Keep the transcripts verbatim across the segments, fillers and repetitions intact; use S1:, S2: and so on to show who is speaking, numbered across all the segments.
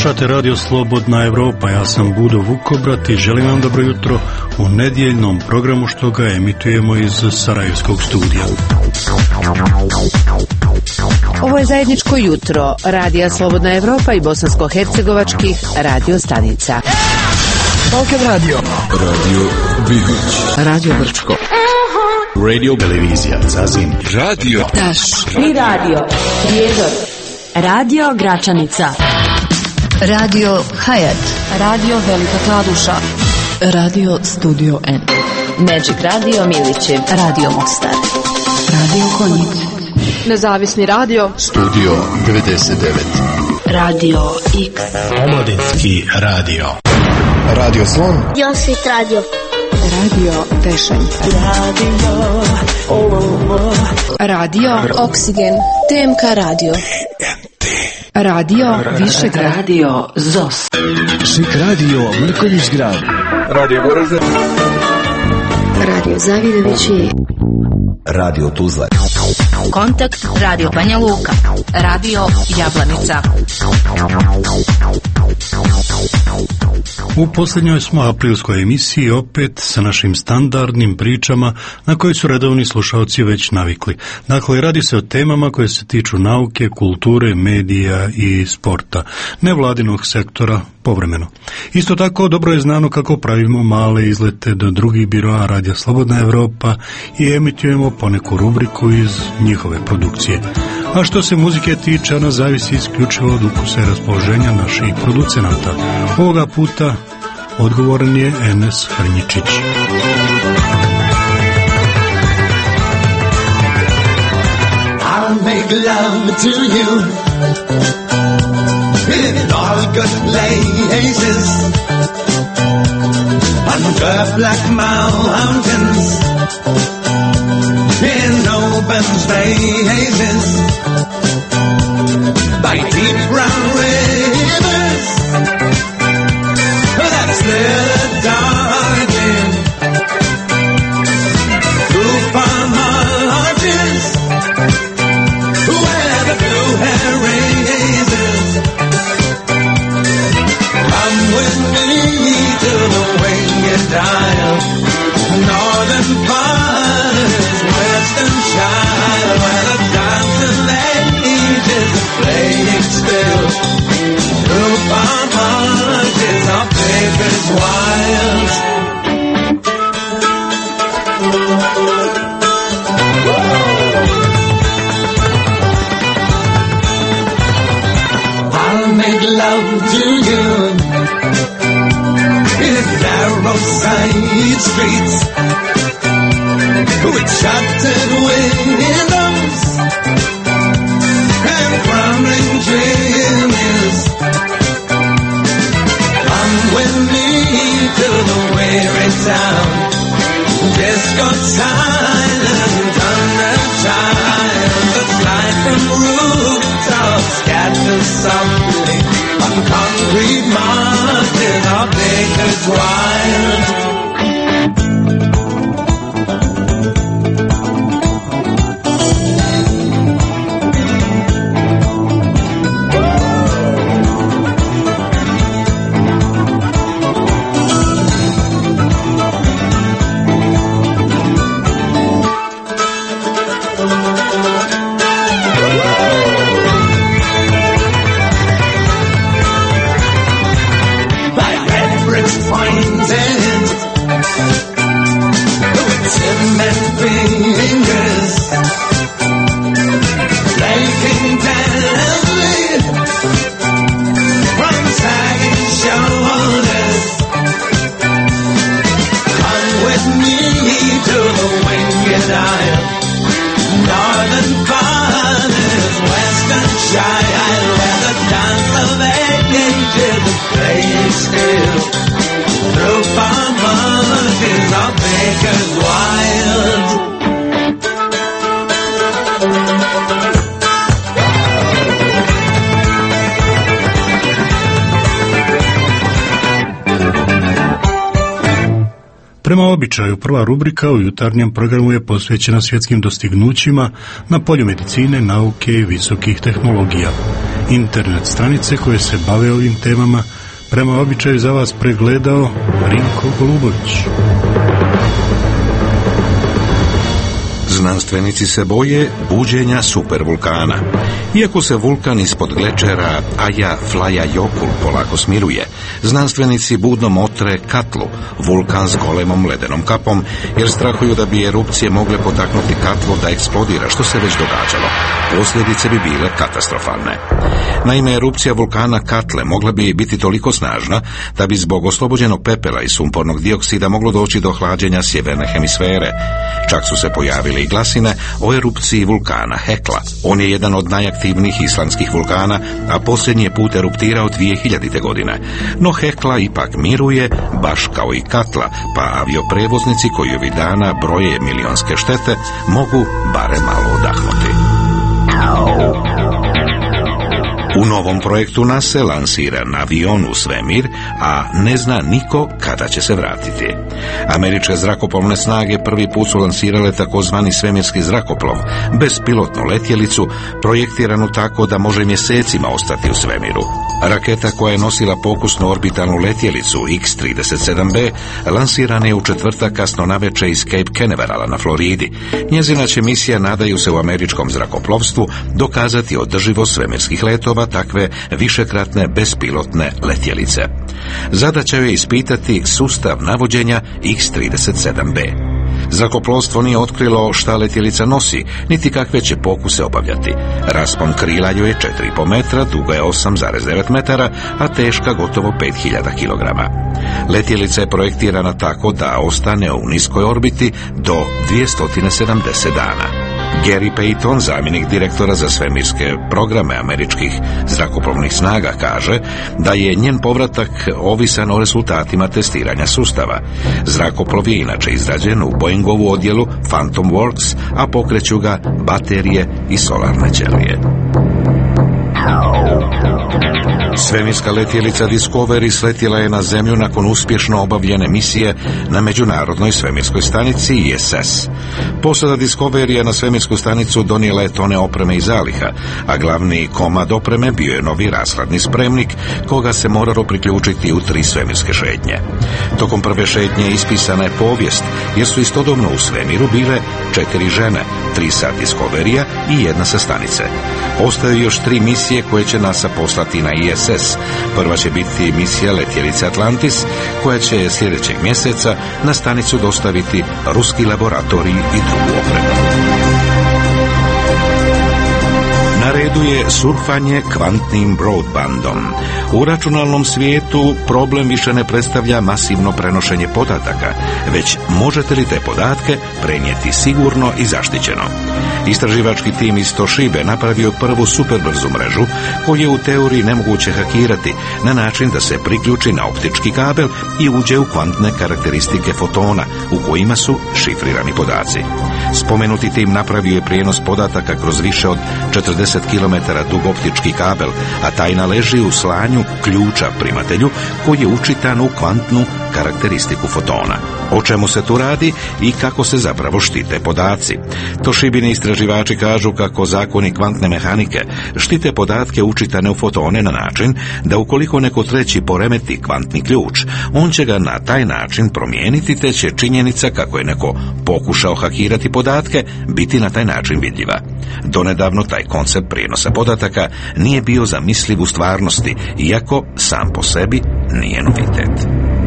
S1: Slušate Radio Slobodna Evropa, ja sam Budo Vukobrat i želim vam dobro jutro u nedjeljnom programu što ga emitujemo iz Sarajevskog studija.
S2: Ovo je zajedničko jutro Radija Slobodna Evropa i bosansko-hercegovačkih radio stanica.
S3: Balkan Radio,
S4: Radio Bihać,
S3: Radio Brčko,
S4: Radio Televizija Zazim, Radio
S3: Taš
S2: I Radio Prijedor,
S5: Radio Gračanica,
S3: Radio Hayat,
S5: Radio Velika Kladuša,
S3: Radio Studio N,
S2: Magic Radio Milićev,
S5: Radio Mostar,
S3: Radio Konjic,
S5: Nezavisni radio,
S4: Studio devedeset devet,
S5: Radio X,
S1: Omladinski radio,
S4: Radio Slon,
S6: Josit Radio,
S3: Radio Tešenca,
S5: Radio Oksigen, T M K Radio, Radio Višegrad,
S3: Radio Zos,
S7: Šik Radio Mrkonjić Grad,
S4: Radio Goražde,
S6: Radio Zavidovići,
S7: Radio Tuzla,
S5: Kontakt Radio Banja Luka, Radio Jablanica.
S1: U posljednjoj smo aprilskoj emisiji opet sa našim standardnim pričama na koje su redovni slušalci već navikli. Dakle, radi se o temama koje se tiču nauke, kulture, medija i sporta, nevladinog sektora povremeno. Isto tako, dobro je znano kako pravimo male izlete do drugih biroa Radija Slobodna Evropa i emitujemo poneku rubriku iz njihove produkcije. A što se muzike tiče, ona zavisi isključivo od ukusa i raspoloženja naših producenata. Ovoga puta odgovoran je Enes Hrnjičić.
S8: I'll make love to you in all good places, under black mountains, in open spaces, by deep brown rivers that slither darkly through far marches where the blue hair raises. Come with me to the winged isle, northern part, western child, where the dancing ages are playing still. Through far marches of Baker's wilds. I'll make love to you in narrow side streets with shuttered windows and crumbling chimneys. Come with me to the weary town, disco silent under child that slide from rooftops, scatter softly on concrete marches of Baker's wild.
S1: Prema običaju, prva rubrika u jutarnjem programu je posvećena svjetskim dostignućima na polju medicine, nauke i visokih tehnologija. Internet stranice koje se bave ovim temama prema običaju za vas pregledao Rinko Golubović.
S9: Znanstvenici se boje buđenja supervulkana. Iako se vulkan ispod glečera Eyjafjallajökull polako smiruje, znanstvenici budno motre Katlu, vulkan s golemom ledenom kapom, jer strahuju da bi erupcije mogle potaknuti Katlu da eksplodira, što se već događalo. Posljedice bi bile katastrofalne. Naime, erupcija vulkana Katle mogla bi biti toliko snažna da bi zbog oslobođenog pepela i sumpornog dioksida moglo doći do hlađenja sjeverne hemisfere. Čak su se pojavile i glasine o erupciji vulkana Hekla. On je jedan od najaktivnijih islandskih vulkana, a posljednji je put eruptirao dvije hiljadite. godine. No Hekla ipak miruje, baš kao i Katla, pa avioprevoznici koji ovih dana broje milionske štete mogu bare malo odahnuti. U novom projektu NASA lansiran avion u svemir, a ne zna niko kada će se vratiti. Američke zrakoplovne snage prvi put su lansirale takozvani svemirski zrakoplov, bespilotnu letjelicu, projektiranu tako da može mjesecima ostati u svemiru. Raketa koja je nosila pokusnu orbitalnu letjelicu X trideset sedam B lansirana je u četvrtak kasno navečer iz Cape Canaverala na Floridi. Njezina će misija, nadaju se u američkom zrakoplovstvu, dokazati održivost svemirskih letova takve višekratne bespilotne letjelice. Zadaća je ispitati sustav navođenja X trideset sedam B. Zrakoplovstvo nije otkrilo šta letjelica nosi, niti kakve će pokuse obavljati. Raspon krila joj je četiri i po metra, duga je osam zarez devet metara, a teška gotovo pet hiljada kilograma. Letjelica je projektirana tako da ostane u niskoj orbiti do dvjesto sedamdeset dana. Gary Payton, zamjenik direktora za svemirske programe američkih zrakoplovnih snaga, kaže da je njen povratak ovisan o rezultatima testiranja sustava. Zrakoplov je inače izrađen u Boeingovu odjelu Phantom Works, a pokreću ga baterije i solarne ćelije. Svemirska letjelica Discovery sletjela je na Zemlju nakon uspješno obavljene misije na Međunarodnoj svemirskoj stanici I S S. Posada Discovery na svemirsku stanicu donijela je tone opreme i zaliha, a glavni komad opreme bio je novi rashladni spremnik, koga se moralo priključiti u tri svemirske šetnje. Tokom prve šetnje ispisana je povijest, jer su istodobno u svemiru bile četiri žene, tri sa Discoverya i jedna sa stanice. Ostaju još tri misije koje će NASA poslati na I S S. Prva će biti misija letjelice Atlantis, koja će sljedećeg mjeseca na stanicu dostaviti ruski laboratorij i drugu opremu. Na redu je surfanje kvantnim broadbandom. U računalnom svijetu problem više ne predstavlja masivno prenošenje podataka, već možete li te podatke prenijeti sigurno i zaštićeno. Istraživački tim iz Toshibe napravio prvu superbrzu mrežu koju je u teoriji nemoguće hakirati na način da se priključi na optički kabel i uđe u kvantne karakteristike fotona u kojima su šifrirani podaci. Spomenuti tim napravio je prijenos podataka kroz više od četrdeset kilometara dug optički kabel, a tajna leži u slanju ključa primatelju koji je učitan u kvantnu karakteristiku fotona. O čemu se tu radi i kako se zapravo štite podaci? Toshibini istraživači kažu kako zakoni kvantne mehanike štite podatke učitane u fotone na način da ukoliko neko treći poremeti kvantni ključ, on će ga na taj način promijeniti, te će činjenica kako je neko pokušao hakirati podatke biti na taj način vidljiva. Donedavno taj koncept prijenosa podataka nije bio zamisliv u stvarnosti, iako sam po sebi nije novitet.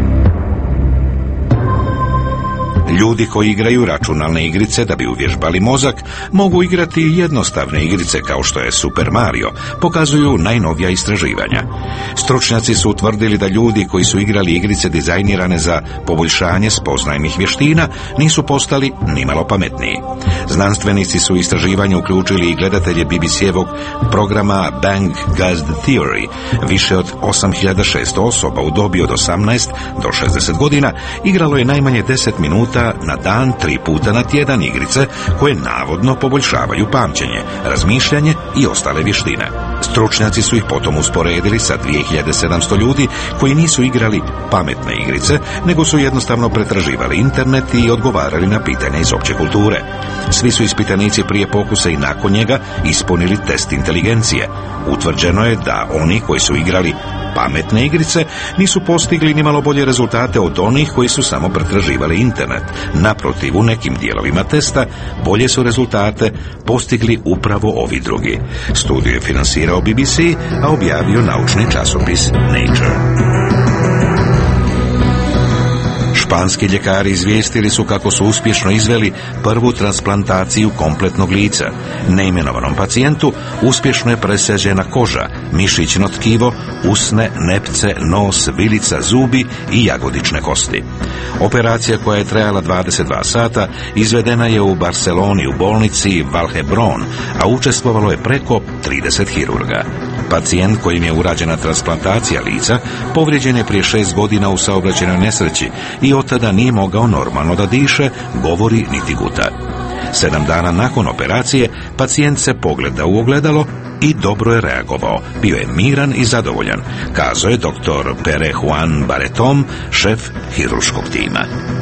S9: Ljudi koji igraju računalne igrice da bi uvježbali mozak mogu igrati i jednostavne igrice kao što je Super Mario, pokazuju najnovija istraživanja. Stručnjaci su utvrdili da ljudi koji su igrali igrice dizajnirane za poboljšanje spoznajnih vještina nisu postali nimalo pametniji. Znanstvenici su u istraživanje uključili i gledatelje B B C-evog programa Bang Gazed Theory. Više od osam hiljada šesto osoba u dobi od osamnaest do šezdeset godina igralo je najmanje deset minuta na dan, tri puta na tjedan igrice koje navodno poboljšavaju pamćenje, razmišljanje i ostale vještine. Stručnjaci su ih potom usporedili sa dvije hiljade sedamsto ljudi koji nisu igrali pametne igrice, nego su jednostavno pretraživali internet i odgovarali na pitanja iz opće kulture. Svi su ispitanici prije pokusa i nakon njega ispunili test inteligencije. Utvrđeno je da oni koji su igrali pametne igrice nisu postigli ni malo bolje rezultate od onih koji su samo pretraživali internet. Naprotiv, u nekim dijelovima testa bolje su rezultate postigli upravo ovi drugi. Studiju je finansirao B B C, a objavio naučni časopis Nature. Španski ljekari izvijestili su kako su uspješno izveli prvu transplantaciju kompletnog lica. Neimenovanom pacijentu uspješno je presađena koža, mišićno tkivo, usne, nepce, nos, vilica, zubi i jagodične kosti. Operacija koja je trajala dvadeset dva sata izvedena je u Barceloni u bolnici Vall-d'Hebron, a učestvovalo je preko trideset hirurga. Pacijent kojim je urađena transplantacija lica povrijeđen je prije šest godina u saobraćajnoj nesreći i od tada nije mogao normalno da diše, govori niti guta. Sedam dana nakon operacije pacijent se pogleda u ogledalo i dobro je reagovao. Bio je miran i zadovoljan, kazao je doktor Pere Juan Barretom, šef hirurškog tima.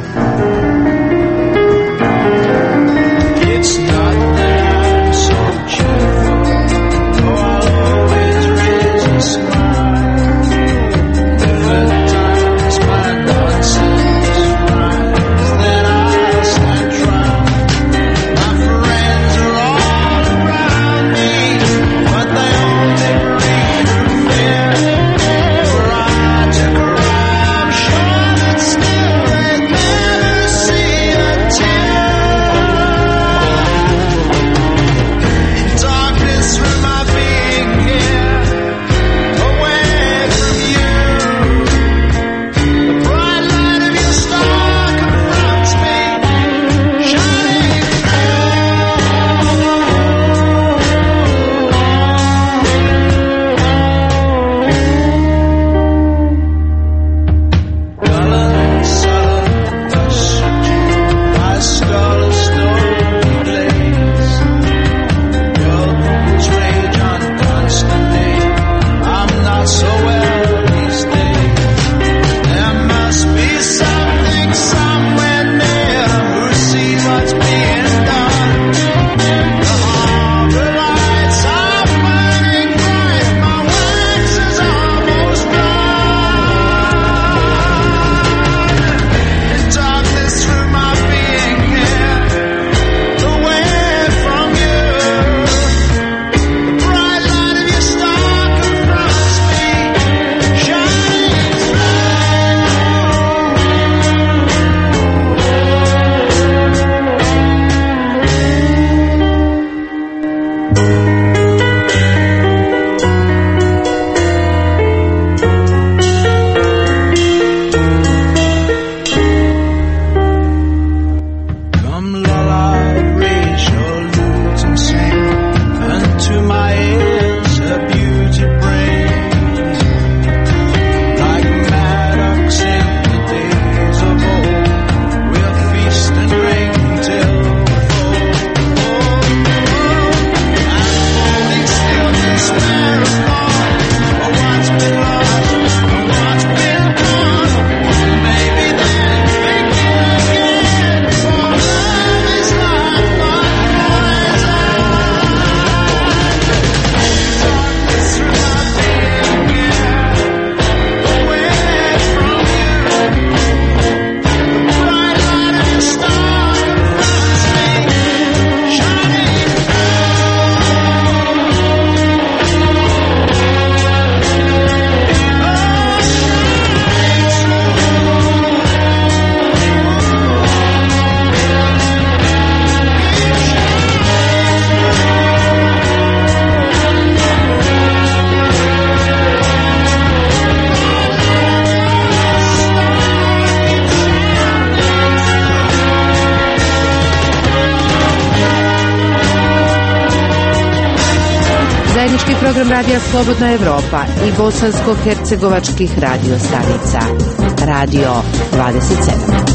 S2: Zajednički program Radija Slobodna Evropa i bosansko-hercegovačkih radio stanica. Radio dvadeset sedam.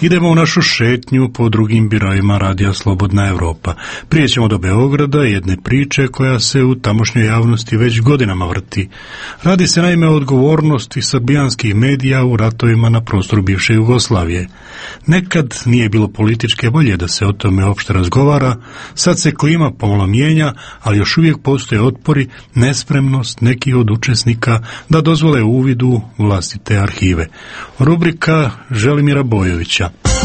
S1: Idemo u našu šetnju po drugim biroima Radija Slobodna Evropa. Prije ćemo do Beograda jedne priče koja se u tamošnjoj javnosti već godinama vrti. Radi se naime o odgovornosti srbijanskih medija u ratovima na prostoru bivše Jugoslavije. Nekad nije bilo političke volje da se o tome opšte razgovara, sad se klima pomalo mijenja, ali još uvijek postoje otpori, nespremnost nekih od učesnika da dozvole uvid u vlastite arhive. Rubrika Želimira Bojovića.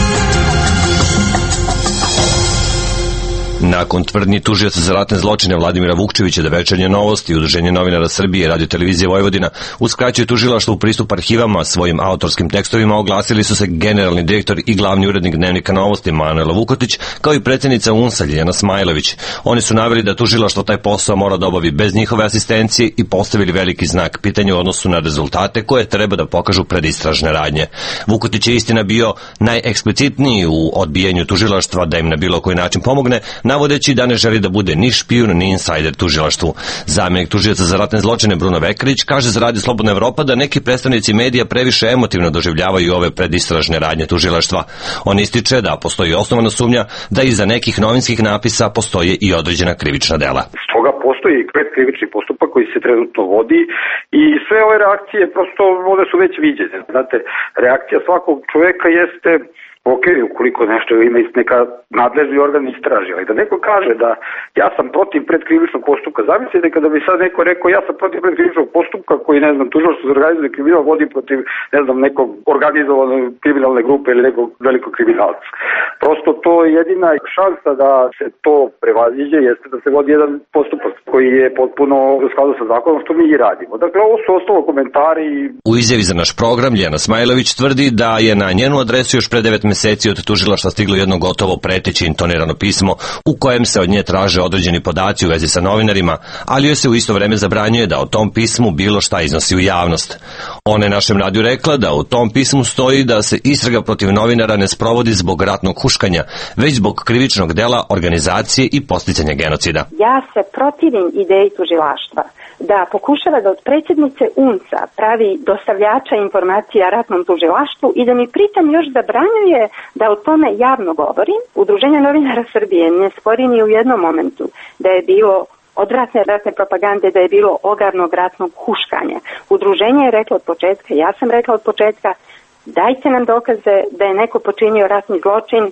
S10: Nakon tvrdnji tužioca za ratne zločine Vladimira Vukčevića da Večernje novosti i Udruženje novinara Srbije i Radio televizije Vojvodina uskraćuje tužilaštvo u pristup arhivama svojim autorskim tekstovima, oglasili su se generalni direktor i glavni urednik Dnevnika novosti Manojlo Vukotić, kao i predsjednica U N S A Ljiljana Smajlović. Oni su naveli da tužilaštvo taj posao mora da obavi bez njihove asistencije i postavili veliki znak pitanja u odnosu na rezultate koje treba da pokažu predistražne radnje. Vukotić je istina bio najeksplicitniji u odbijanju tužilaštva da im na bilo koji način pomogne, navodeći da ne želi da bude ni špijun ni insajder tužilaštvu. Zamjenik tužioca za ratne zločine Bruno Vekarić kaže za Radio Slobodna Evropa da neki predstavnici medija previše emotivno doživljavaju ove predistražne radnje tužilaštva. On ističe da postoji osnovana sumnja da iza nekih novinskih napisa postoje i određena krivična dela.
S11: Stoga postoji krivični postupak koji se trenutno vodi i sve ove reakcije prosto one su već viđene. Znate, reakcija svakog čoveka jeste ok, ukoliko nešto ima neka nadležni organ istraži, ali da neko kaže da ja sam protiv predkrivičnog postupka, zamislite kada bi sad neko rekao ja sam protiv predkrivičnog postupka koji, ne znam, tužilaštvo za organizovani kriminal vodi protiv, ne znam, nekog organizovane kriminalne grupe ili nekog velikog kriminalca. Prosto to je jedina šansa da se to prevaziđe, jeste da se vodi jedan postupak koji je potpuno u skladu sa zakonom, što mi i radimo. Dakle, ovo su ostalo komentari.
S10: U izjavi za naš program Ljiljana Smajlović tvrdi da je na njenu adresu još pre devet meseci od tužilaštva stiglo jedno gotovo preteći intonirano pismo u kojem se od nje traže određeni podaci u vezi sa novinarima, ali joj se u isto vreme zabranjuje da o tom pismu bilo šta iznosi u javnost. Ona je našem radiju rekla da u tom pismu stoji da se istraga protiv novinara ne sprovodi zbog ratnog huškanja, već zbog krivičnog dela organizacije i posticanja genocida.
S12: Ja se protivim ideji tužilaštva da pokušava da od predsjednice U N S A pravi dostavljača informacija ratnom tužilaštvu i da mi pritom još zabranjuje da o tome javno govorim. Udruženje novinara Srbije ne spori ni u jednom momentu da je bilo odvratne ratne propagande, da je bilo ogavnog ratnog huškanja. Udruženje je reklo od početka, ja sam rekla od početka, dajte nam dokaze da je neko počinio ratni zločin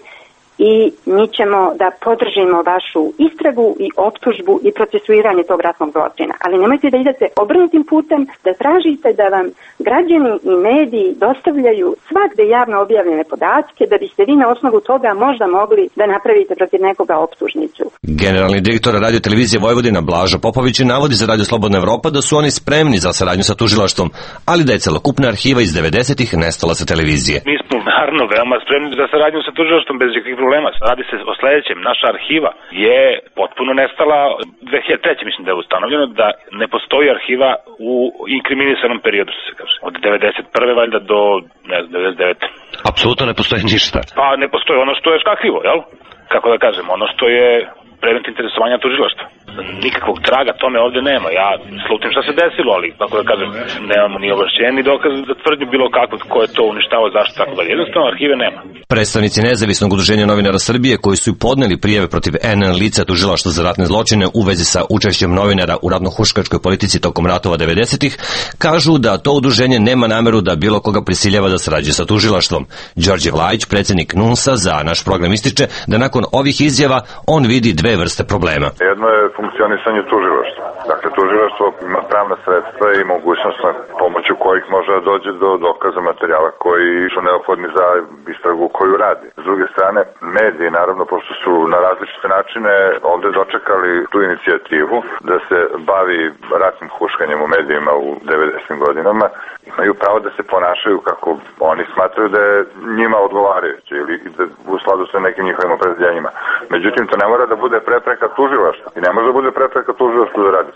S12: i mi ćemo da podržimo vašu istragu i optužbu i procesuiranje tog ratnog zločina. Ali nemojte da idete obrnutim putem, da tražite da vam građani i mediji dostavljaju svakde javno objavljene podatke, da biste vi na osnovu toga možda mogli da napravite protiv nekoga optužnicu.
S10: Generalni direktor Radio televizije Vojvodina Blažo Popović navodi za Radio Slobodna Evropa da su oni spremni za saradnju sa tužilaštvom, ali da je celokupna arhiva iz devedesetih nestala sa televizije.
S13: Mi smo naravno veoma spremni za saradnju sa tužilaštvom bez ikakvih problema. Radi se o sledećem. Naša arhiva je potpuno nestala. dve hiljade treće mislim da je ustanovljeno da ne postoji arhiva u inkriminisanom periodu, što se kaže. Od devedeset prve valjda do, ne znam, devedeset devete
S10: Apsolutno ne postoji ništa.
S13: Pa ne postoji ono što je škakljivo, jel? Kako da kažem, ono što je predmet interesovanja tužilaštva. Nikakvog traga tome ovdje nema. Ja slutim šta se desilo, ali kako da kažem, nemamo ni ovlašćenje ni dokaz da tvrdnju bilo kako ko je to uništavao, zašto tako dalje. Jednostavno arhive nema.
S10: Predstavnici Nezavisnog udruženja novinara Srbije koji su podneli prijave protiv N N lica tužilaštva za ratne zločine u vezi sa učešćem novinara u ratno-huškačkoj politici tokom ratova devedesetih kažu da to udruženje nema nameru da bilo koga prisiljava da sarađuje sa tužilaštvom. Đorđe Vlajić, predsjednik N U N S A, za naš program ističe da nakon ovih izjava on vidi dve vrste problema.
S14: Jedno je funkcionisanje tužilaštva. Dakle, tužilaštvo ima pravna sredstva i mogućnost na pomoću kojih može da dođe do dokaza materijala koji su neophodni za istragu koju radi. S druge strane, mediji, naravno, pošto su na različite načine ovde dočekali tu inicijativu da se bavi ratnim huškanjem u medijima u devedesetim godinama, imaju pravo da se ponašaju kako oni smatraju da je njima odgovarajuće ili da u skladu sa nekim njihovim opredeljenjima. Međutim, to ne mora da bude prepreka tužilaštva i ne može da bude prepreka tužilaštva da radi posao.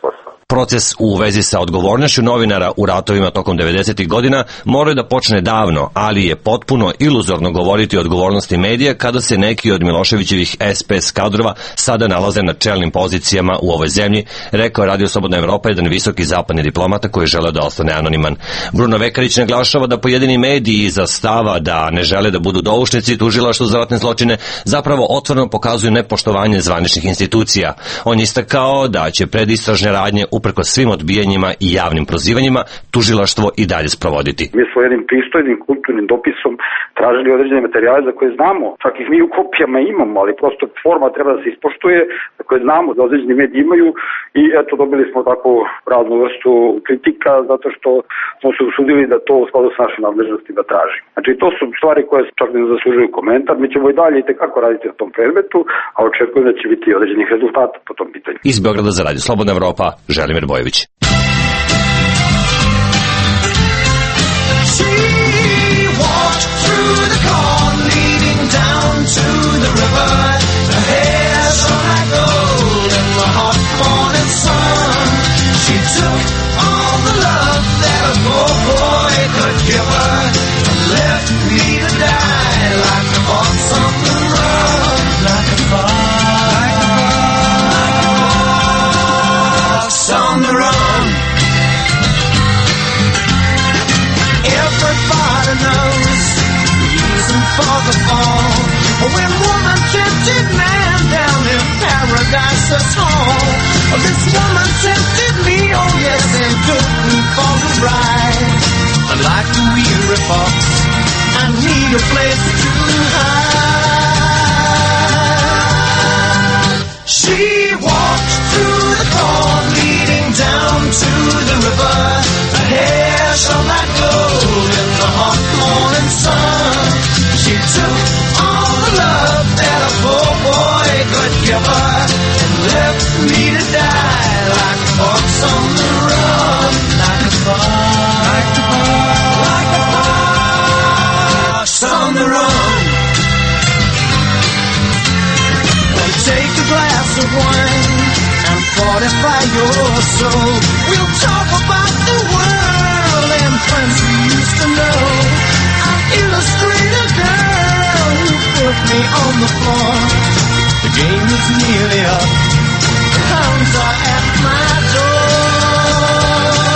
S10: Proces u vezi sa odgovornošću novinara u ratovima tokom devedesetih godina moraju da počne davno, ali je potpuno iluzorno govoriti o odgovornosti medija kada se neki od Miloševićevih es pe es kadrova sada nalaze na čelnim pozicijama u ovoj zemlji, rekao je Radio Slobodna Evropa, jedan visoki zapadni diplomata koji žele da ostane anoniman. Bruno Vekarić naglašava da pojedini mediji iza stava da ne žele da budu doušnici tužilaštvu za ratne zločine zapravo otvoreno pokazuju nepoštovanje zvaničnih institucija. On je istakao da će predistražne radnje uprkos svim odbijanjima i javnim prozivanjima tužilaštvo i dalje sprovoditi.
S11: Mi smo jednim pristojnim kulturnim dopisom tražili određene materijale za koje znamo, čak ih mi u kopijama imamo, ali prosto forma treba da se ispoštuje, za koje znamo da određeni mediji imaju i eto dobili smo takvu raznu vrstu kritika zato što smo se usudili da to u skladu s našim nadležnostima tražimo. Znači to su stvari koje čak ne zaslužuju komentar, mi ćemo i dalje i tekako raditi na tom predmetu, a očekujem da će biti određenih rezultata po tom pitanju.
S10: Iz Beograda za Radio Slobodna Evropa, Želimir Bojević.
S8: When woman tempted man down in paradise's home, this woman tempted me, oh yes, and took me for a ride. Like a weary fox, I need a place to hide. She walked through the cold leading down to the river. Her hair shone like gold in the hot morning sun. She took all the love that a poor boy could give her and left me to die like a fox on the run, like a fox, like a fox, like a fox on the run. Well, take a glass of wine and fortify your soul. We'll talk about the world and friends we used to know. I'll illustrate a girl who put me on the floor. The game is nearly up. The hounds are at my door.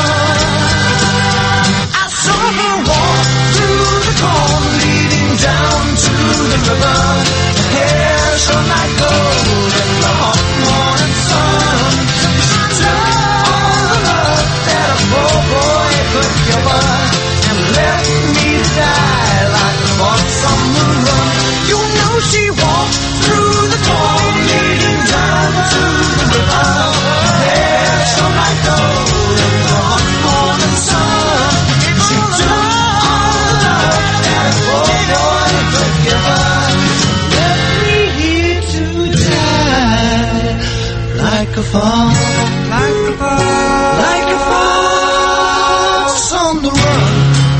S8: I saw her walk through the corn leading down to the river. Her hair shone like gold in the hot morning sun. She took all the love that a poor boy could give her and left me to die like a fox on the run. You know she walked through the corn leading down to the river. Her hair shone like gold in the hot morning sun. She took all the love that a poor boy could give her and left me here to die like a fox, like a fox, like a fox on the run.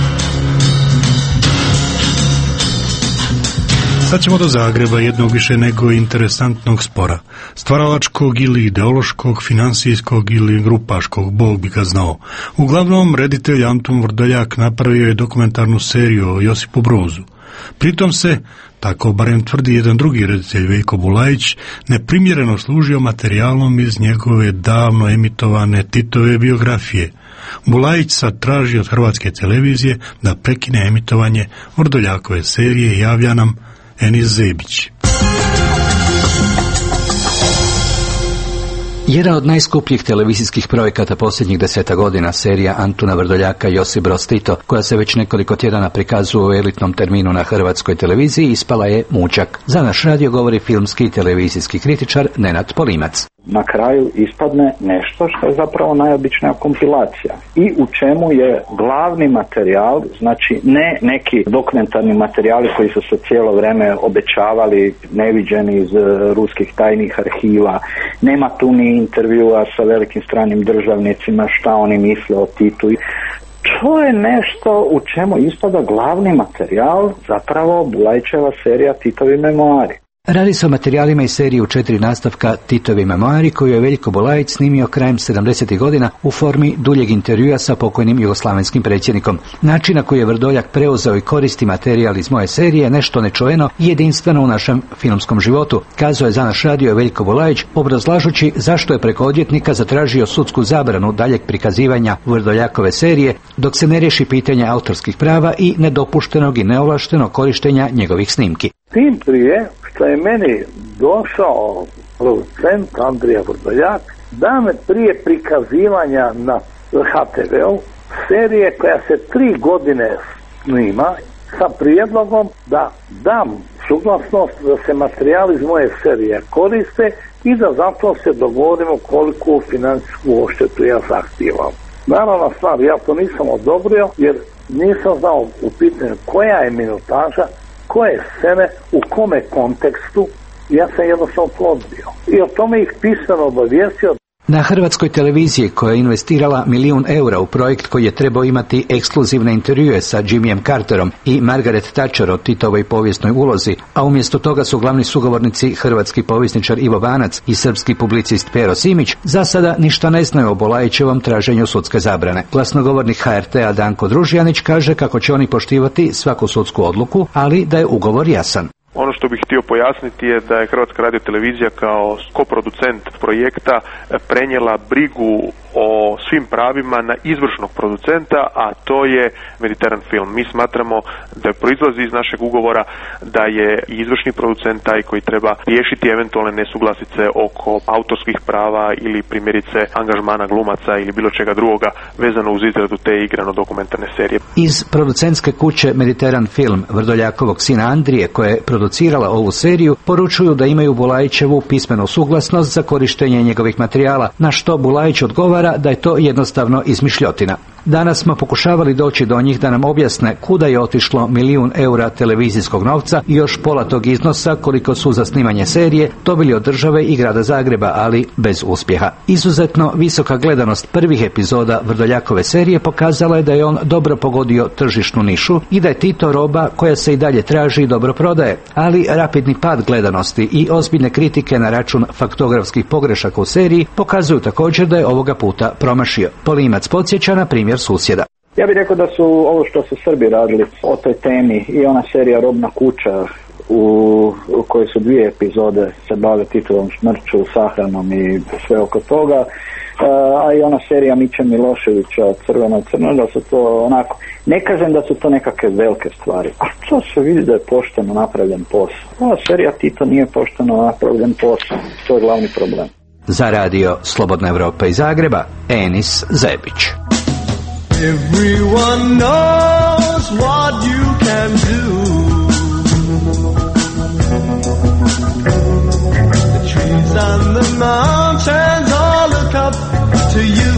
S1: Sad ćemo do Zagreba, jednog više nego interesantnog spora. Stvaralačkog ili ideološkog, finansijskog ili grupaškog, Bog bi ga znao. Uglavnom, reditelj Antun Vrdoljak napravio je dokumentarnu seriju o Josipu Brozu. Pritom se, tako barem tvrdi jedan drugi reditelj Veljko Bulajić, neprimjereno služio materijalom iz njegove davno emitovane Titove biografije. Bulajić sad traži od Hrvatske televizije da prekine emitovanje Vrdoljakove serije, javlja nam Enis Zebić.
S15: Jedan od najskupljih televizijskih projekata posljednjih deseta godina, serija Antuna Vrdoljaka Josip Broz Tito, koja se već nekoliko tjedana prikazuje u elitnom terminu na Hrvatskoj televiziji, ispala je mučak. Za naš radio govori filmski i televizijski kritičar Nenad Polimac.
S16: Na kraju ispadne nešto što je zapravo najobičnija kompilacija i u čemu je glavni materijal, znači ne neki dokumentarni materijali koji su se cijelo vrijeme obećavali, neviđeni iz ruskih tajnih arhiva, nema tu ni intervjua sa velikim stranim državnicima, šta oni misle o Titu. To je nešto u čemu ispada glavni materijal zapravo Bulajićeva serija Titovi memoari.
S15: Radi se o materijalima iz serije u četiri nastavka Titovi memoari koju je Veljko Bulajić snimio krajem sedamdesetih godina u formi duljeg intervjua sa pokojnim jugoslavenskim predsjednikom. Način na koji je Vrdoljak preuzeo i koristi materijal iz moje serije je nešto nečuveno i jedinstveno u našem filmskom životu, kazao je za naš radio Veljko Bulajić, obrazlažući zašto je preko odvjetnika zatražio sudsku zabranu daljeg prikazivanja Vrdoljakove serije dok se ne riješi pitanje autorskih prava i nedopuštenog i neovlaštenog korištenja njegovih snimki.
S17: Tim prije što je meni došao producent Andrija Vrdoljak dan prije prikazivanja na ha te veu serije koja se tri godine snima sa prijedlogom da dam suglasnost da se materijali iz moje serije koriste i da zato se dogovorimo koliko financijsku odštetu ja zahtijevam. Naravno stvar, ja to nisam odobrio jer nisam znao u pitanju koja je minutaža, koje scene, u kome kontekstu, ja sam jednostavno to odbio. I o tome ih pisano obavijestio.
S15: Na Hrvatskoj televiziji koja je investirala milijun eura u projekt koji je trebao imati ekskluzivne intervjue sa Jimmyjem Carterom i Margaret Thatcher o Titovoj povijesnoj ulozi, a umjesto toga su glavni sugovornici hrvatski povjesničar Ivo Banac i srpski publicist Pero Simić, za sada ništa ne znaju o Bulajićevom traženju sudske zabrane. Glasnogovornik ha er te a Danko Družijanić kaže kako će oni poštivati svaku sudsku odluku, ali da je ugovor jasan.
S18: Ono što bih htio pojasniti je da je Hrvatska radiotelevizija kao koproducent projekta prenijela brigu o svim pravima na izvršnog producenta, a to je Mediteran Film. Mi smatramo da proizlazi iz našeg ugovora da je izvršni producent taj koji treba riješiti eventualne nesuglasice oko autorskih prava ili primjerice angažmana glumaca ili bilo čega drugoga vezano uz izradu te igrano-dokumentarne serije.
S15: Iz producentske kuće Mediteran Film Vrdoljakovog sina Andrije, koja je producirala ovu seriju, poručuju da imaju Bulajićevu pismenu suglasnost za korištenje njegovih materijala, na što Bulajić odgovara da je to jednostavno izmišljotina. Danas smo pokušavali doći do njih da nam objasne kuda je otišlo milijun eura televizijskog novca i još pola tog iznosa koliko su za snimanje serije dobili od države i grada Zagreba, ali bez uspjeha. Izuzetno visoka gledanost prvih epizoda Vrdoljakove serije pokazala je da je on dobro pogodio tržišnu nišu i da je Tito roba koja se i dalje traži i dobro prodaje, ali rapidni pad gledanosti i ozbiljne kritike na račun faktografskih pogrešaka u seriji pokazuju također da je ovoga puta promašio. Polimac podsjeća na primjer susjeda.
S16: Ja bih rekao da su ovo što su Srbi radili o toj temi i ona serija Robna kuća u, u kojoj su dvije epizode se bave Titovom smrću, sahranom i sve oko toga, a i ona serija Mića Miloševića Crveno crno, da su to onako, ne kažem da su to nekakve velike stvari, a to se vidi da je pošteno napravljen posao. Ova serija Tito nije pošteno napravljen posao, to je glavni problem.
S15: Za radio Slobodna Evropa iz Zagreba, Enis Zebić.
S8: Everyone knows what you can do. The trees and the mountains all look up to you.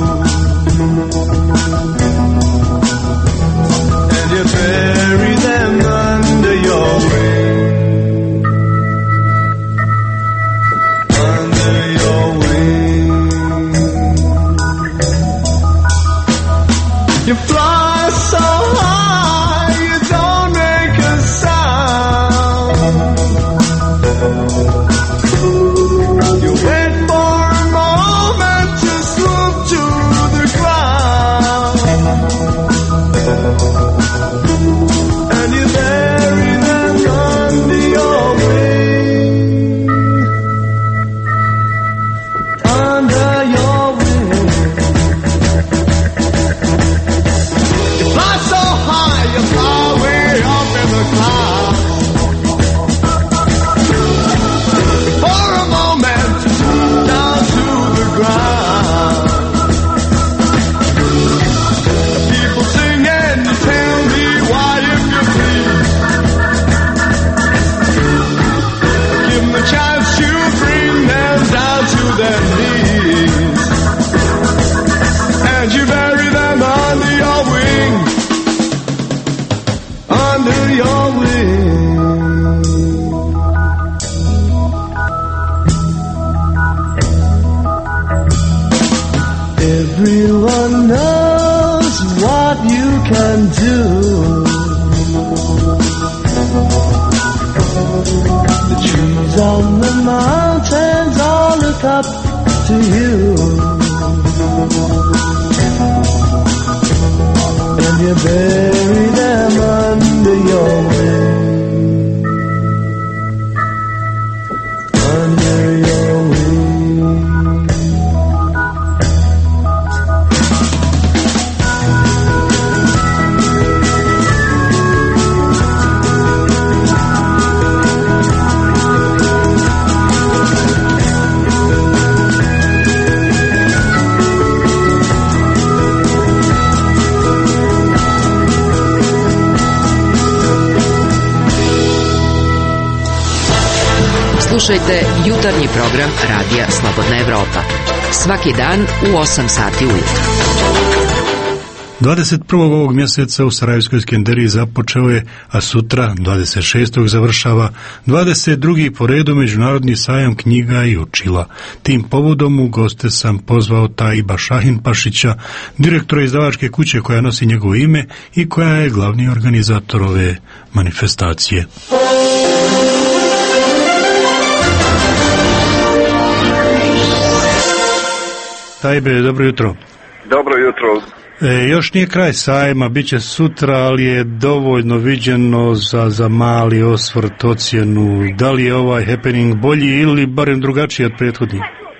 S8: And you bury them under your wing. Under your wing. You fly so high, you don't make a sound. You wait for a moment to swoop to the ground. And you bury them under your wing. Under your wing. Fly so high, you fly way up in the clouds. For a moment, you swoop down to the ground. People singing, you tell me why if you please. Give them a chance to bring them down to their knees. And you bury them under your wing. Under your wing. Everyone knows what you can do. The trees on the mountains all look up to you, and you bury them under your wing, under your wing.
S2: Slušajte jutarnji program Radija Slobodna Evropa. Svaki dan u osam sati ujutro.
S1: dvadeset prvog ovog mjeseca u Sarajevskoj Skenderiji započeo je, a sutra, dvadeset šestog završava, dvadeset drugi po redu Međunarodni sajam knjiga i učila. Tim povodom u goste sam pozvao Taiba Šahinpašića, direktora izdavačke kuće koja nosi njegovo ime i koja je glavni organizator ove manifestacije. Tajbe, dobro jutro.
S19: Dobro jutro.
S1: E, još nije kraj sajma, bit će sutra, ali je dovoljno viđeno za, za mali osvrt, ocjenu. Da li je ovaj happening bolji ili barem drugačiji od prethodnih?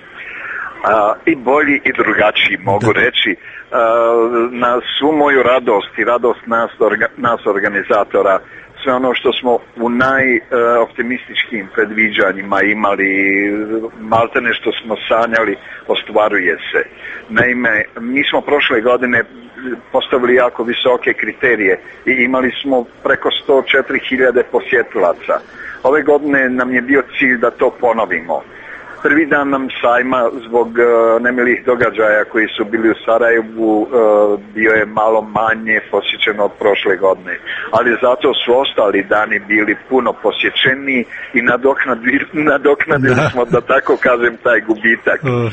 S19: A, I bolji i drugačiji, mogu da. reći. A, na svu moju radost i radost nas, orga, nas organizatora, sve ono što smo u najoptimističkim predviđanjima imali, maltene što smo sanjali, ostvaruje se. Naime, mi smo prošle godine postavili jako visoke kriterije i imali smo preko sto četiri hiljade posjetilaca. Ove godine nam je bio cilj da to ponovimo. Prvi dan nam sajma zbog uh, nemilih događaja koji su bili u Sarajevu uh, bio je malo manje posjećen od prošle godine, ali zato su ostali dani bili puno posjećeniji i nadoknadili, nadoknadili da. smo, da tako kažem, taj gubitak. Uh,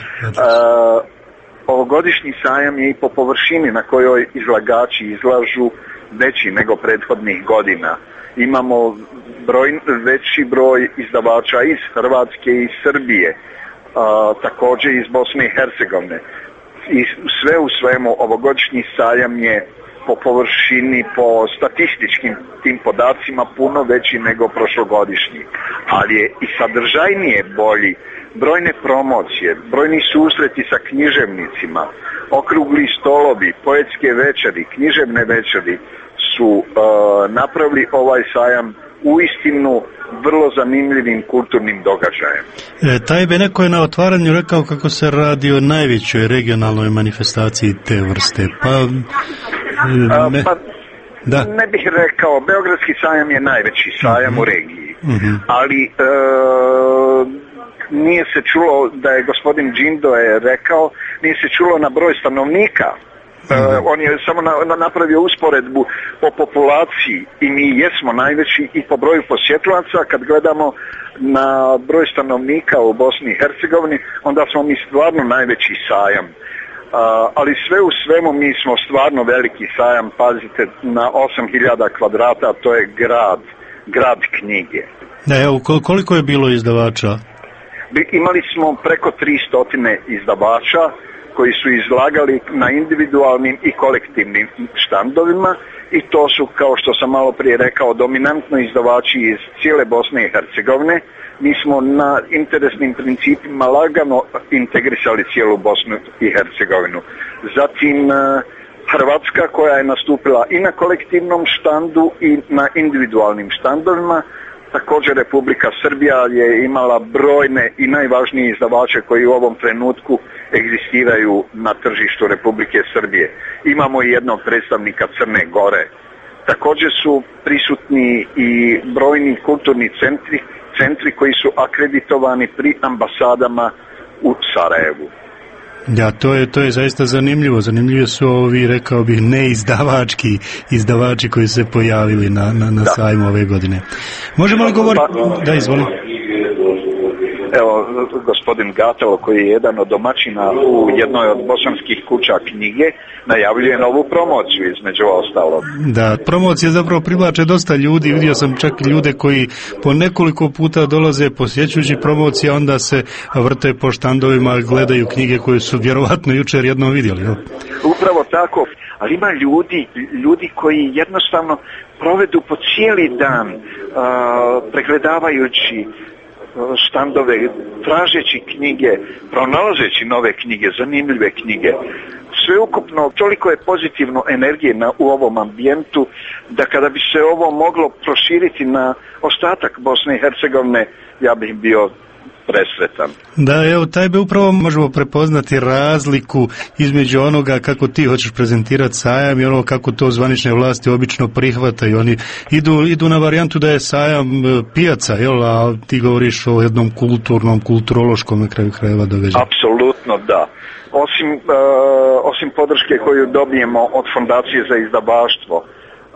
S19: ovogodišnji sajam je i po površini na kojoj izlagači izlažu veći nego prethodnih godina. Imamo broj, veći broj izdavača iz Hrvatske i Srbije, a, također iz Bosne i Hercegovine. I sve u svemu ovogodišnji sajam je po površini, po statističkim tim podacima puno veći nego prošlogodišnji, ali je i sadržajnije bolji. Brojne promocije, brojni susreti sa književnicima, okrugli stolovi, poetske večeri, književne večeri su uh, napravili ovaj sajam uistinu vrlo zanimljivim kulturnim događajem.
S1: E, Tajbe, neko je na otvaranju rekao kako se radi o najvećoj regionalnoj manifestaciji te vrste. Pa,
S19: ne, uh, pa da. ne bih rekao, Beogradski sajam je najveći sajam uh-huh. u regiji, uh-huh. ali uh, nije se čulo da je gospodin Džindo je rekao, nije se čulo na broj stanovnika. Uh, on je samo na, na, napravio usporedbu po populaciji i mi jesmo najveći i po broju posjetilaca. Kad gledamo na broj stanovnika u Bosni i Hercegovini, onda smo mi stvarno najveći sajam. Uh, ali sve u svemu mi smo stvarno veliki sajam, pazite, na osam hiljada kvadrata, to je grad, grad knjige.
S1: Da, evo, koliko je bilo izdavača?
S19: Imali smo preko tristo izdavača koji su izlagali na individualnim i kolektivnim štandovima i to su, kao što sam malo prije rekao, dominantno izdavači iz cijele Bosne i Hercegovine. Mi smo na interesnim principima lagano integrisali cijelu Bosnu i Hercegovinu. Zatim Hrvatska koja je nastupila i na kolektivnom štandu i na individualnim štandovima. Također Republika Srbija je imala brojne i najvažnije izdavače koji u ovom trenutku egzistiraju na tržištu Republike Srbije. Imamo i jednog predstavnika Crne Gore. Također su prisutni i brojni kulturni centri, centri koji su akreditovani pri ambasadama u Sarajevu.
S1: Ja, to je, to je zaista zanimljivo. Zanimljivo su ovi, rekao bih, neizdavački izdavači koji se pojavili na, na, na sajmu ove godine. Možemo li govoriti? Da, izvolim.
S19: Evo, gospodin Gatalo, koji je jedan od domaćina u jednoj od bosanskih kuća knjige, najavljuje novu promociju, između ostalog.
S1: Da, promocije zapravo privlače dosta ljudi, vidio sam čak i ljude koji po nekoliko puta dolaze posjećujući promocije, onda se vrte po štandovima, gledaju knjige koje su vjerovatno jučer jednom vidjeli. No?
S19: Upravo tako, ali ima ljudi, ljudi koji jednostavno provedu po cijeli dan uh, pregledavajući štandove, tražeći knjige, pronalazeći nove knjige, zanimljive knjige. Sveukupno, toliko je pozitivno energije na, u ovom ambijentu, da kada bi se ovo moglo proširiti na ostatak Bosne i Hercegovine, ja bih bio presretan.
S1: Da, evo, taj bi upravo možemo prepoznati razliku između onoga kako ti hoćeš prezentirati sajam i ono kako to zvanične vlasti obično prihvataju. Oni idu, idu na varijantu da je sajam pijaca, jel, a ti govoriš o jednom kulturnom, kulturološkom na kraju krajeva događaju.
S19: Apsolutno da. Osim, uh, osim podrške koju dobijemo od Fondacije za izdavaštvo, Uh,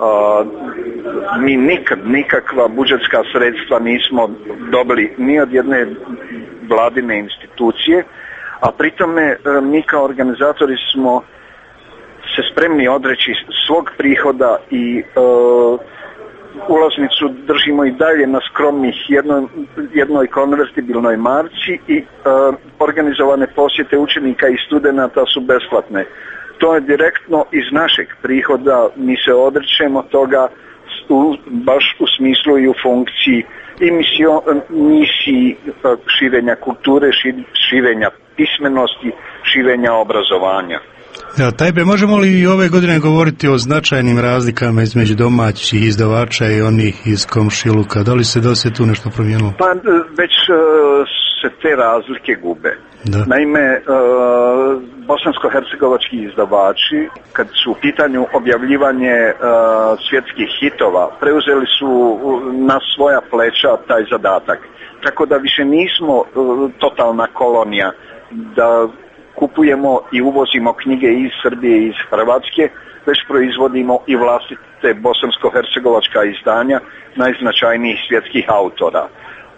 S19: mi nikad nikakva budžetska sredstva nismo dobili ni od jedne vladine institucije, a pritome uh, mi kao organizatori smo se spremni odreći svog prihoda i uh, ulaznicu držimo i dalje na skromnih jednoj, jednoj konvertibilnoj marci i uh, organizovane posjete učenika i studenata su besplatne. To je direktno iz našeg prihoda, mi se odričemo toga u, baš u smislu i u funkciji i misio, misiji širenja kulture, širenja pismenosti, širenja obrazovanja.
S1: Ja, Tajbe, možemo li i ove godine govoriti o značajnim razlikama između domaćih izdavača i onih iz komšiluka? Da li se, da li se tu nešto promijenilo?
S19: Pa već se te razlike gube.
S1: Da.
S19: Naime, bosansko-hercegovački izdavači, kad su u pitanju objavljivanje svjetskih hitova, preuzeli su na svoja pleća taj zadatak. Tako da više nismo totalna kolonija, da kupujemo i uvozimo knjige iz Srbije i iz Hrvatske, već proizvodimo i vlastite bosansko-hercegovačka izdanja najznačajnijih svjetskih autora.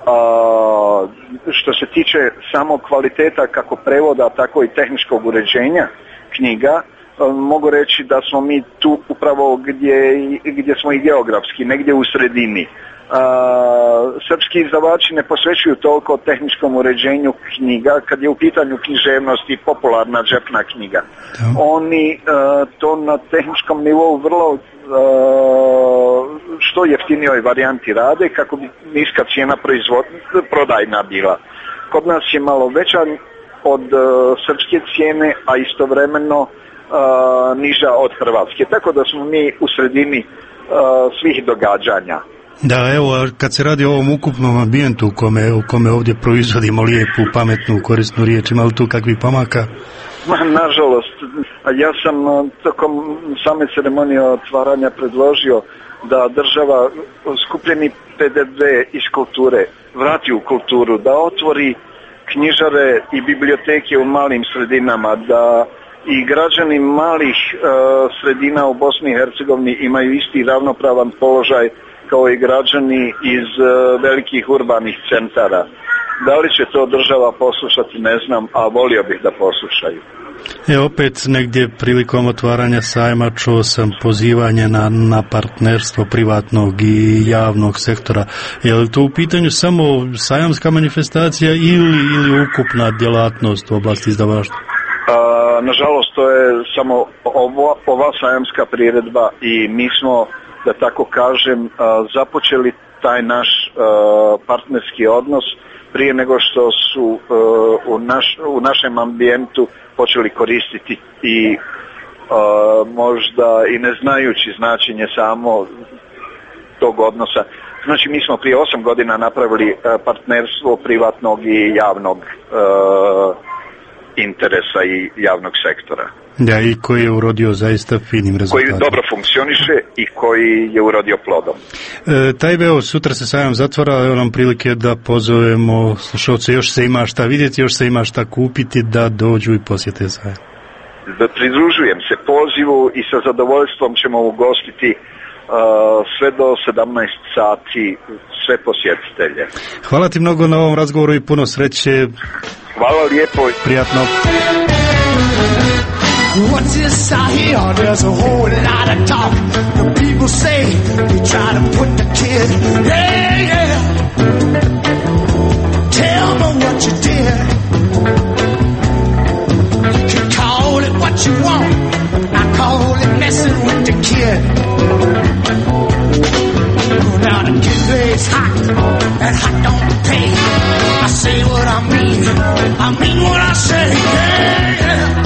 S19: A, što se tiče samog kvaliteta kako prevoda, tako i tehničkog uređenja knjiga, a, mogu reći da smo mi tu upravo gdje, gdje smo i geografski, negdje u sredini. A, srpski izdavači ne posvećuju toliko tehničkom uređenju knjiga kad je u pitanju književnost i popularna džepna knjiga. Da. Oni a, to na tehničkom nivou vrlo a, što jeftinijoj varijanti rade kako bi niska cijena proizvod, prodajna bila. Kod nas je malo veća od a, srpske cijene, a istovremeno a, niža od hrvatske. Tako da smo mi u sredini a, svih događanja.
S1: Da, evo, kad se radi o ovom ukupnom ambijentu u kome, u kome ovdje proizvodimo lijepu, pametnu, korisnu riječ, ima li tu kakvih pomaka?
S19: Ma, nažalost, ja sam tokom same ceremonije otvaranja predložio da država skupljeni P D V iz kulture vrati u kulturu, da otvori knjižare i biblioteke u malim sredinama, da i građani malih uh, sredina u Bosni i Hercegovini imaju isti ravnopravan položaj kao i građani iz uh, velikih urbanih centara. Da li će to država poslušati, ne znam, a volio bih da poslušaju.
S1: E, opet negdje prilikom otvaranja sajma čuo sam pozivanje na, na partnerstvo privatnog i javnog sektora. Je li to u pitanju samo sajamska manifestacija ili, ili ukupna djelatnost u oblasti izdavaštva?
S19: A, nažalost, to je samo ovo, ova sajamska priredba i mi smo, da tako kažem, započeli taj naš partnerski odnos prije nego što su u, naš, u našem ambijentu počeli koristiti i možda i ne znajući značenje samo tog odnosa. Znači, mi smo prije osam godina napravili partnerstvo privatnog i javnog interesa i javnog sektora.
S1: Da, i koji je urodio zaista finim rezultatima.
S19: Koji dobro funkcioniše i koji je urodio plodom.
S1: E, Tajbe, evo, sutra se sajam zatvara, evo nam prilike da pozovemo slušalce, još se ima šta vidjeti, još se ima šta kupiti, da dođu i posjete sajam.
S19: pridružujem se pozivu i sa zadovoljstvom ćemo ugostiti uh, sve do sedamnaest sati sve posjetitelje.
S1: Hvala ti mnogo na ovom razgovoru i puno sreće.
S19: Hvala lijepo.
S1: Prijatno.
S8: What's this I hear? There's a whole lot of talk. The people say they try to put the kid. Yeah, yeah. Tell me what you did. You can call it what you want. I call it messing with the kid. Now the kid plays hot, and hot don't pay. I say what I mean. I mean what I say. Yeah, yeah.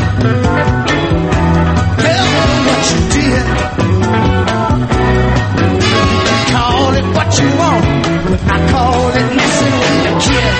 S8: You did. You call it what you want. I call it messing with the kid.